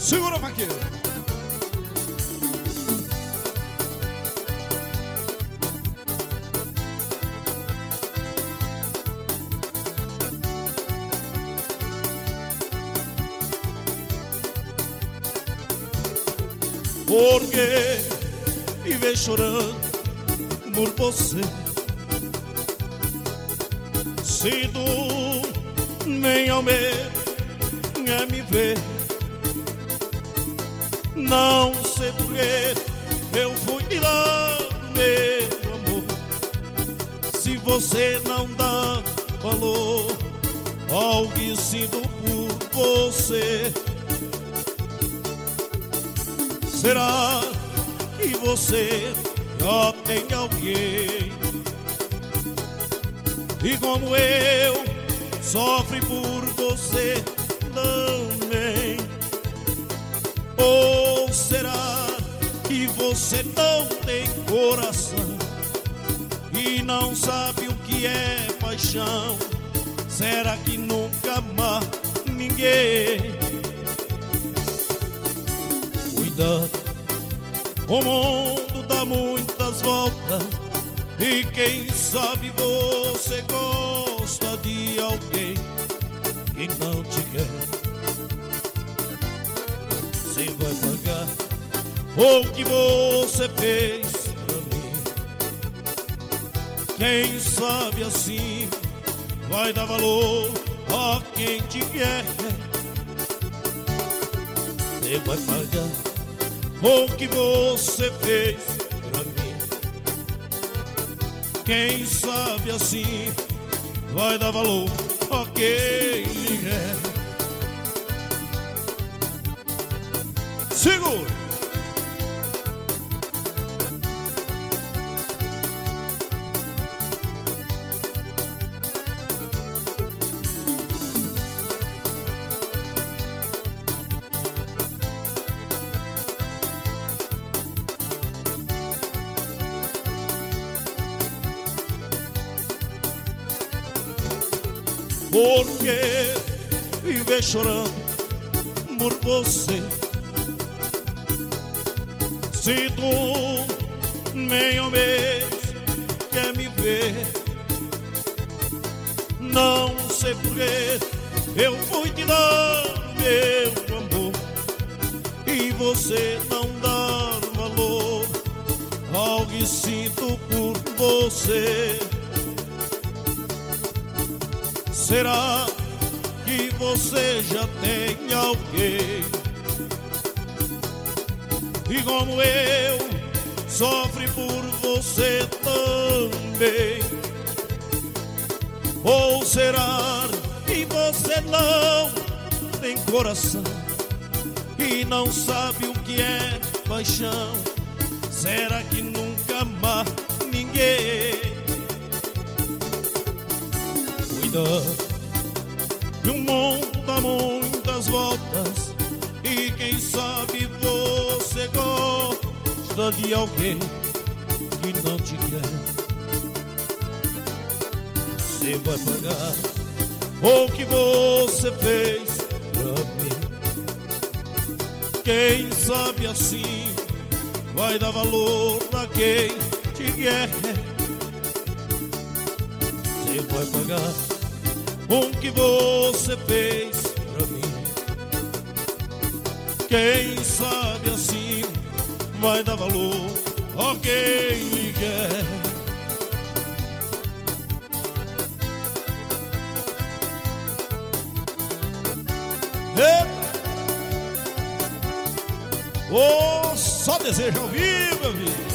Segura, vaqueiro. Porque viver chorando por você, se tu nem ao menos é me ver. Não sei porquê eu fui de lá, meu amor, se você não dá valor ao que sinto por você. Será que você já tem alguém e como eu sofre por você também? Ou será que você não tem coração e não sabe o que é paixão? Será que nunca amar ninguém? Cuidado, o mundo dá muitas voltas e quem sabe você gosta de alguém que não te quer. Você vai pagar o que você fez pra mim. Quem sabe assim vai dar valor a quem te quer. Você vai pagar o que você fez pra mim. Quem sabe assim vai dar valor a quem lhe quer. Segura! Porque viver chorando por você, se tu nem ao menos quer me ver. Não sei porquê eu fui te dar meu amor e você não dar valor ao que sinto por você. Será que você já tem alguém e como eu sofre por você também? Ou será que você não tem coração e não sabe o que é paixão? Será que nunca amar ninguém? E o mundo dá muitas voltas e quem sabe você gosta de alguém que não te quer. Você vai pagar o que você fez pra mim. Quem sabe assim vai dar valor a quem te quer. Você vai pagar o que você fez pra mim. Quem sabe assim vai dar valor a quem lhe quer. Oh, só desejo ao vivo, meu filho.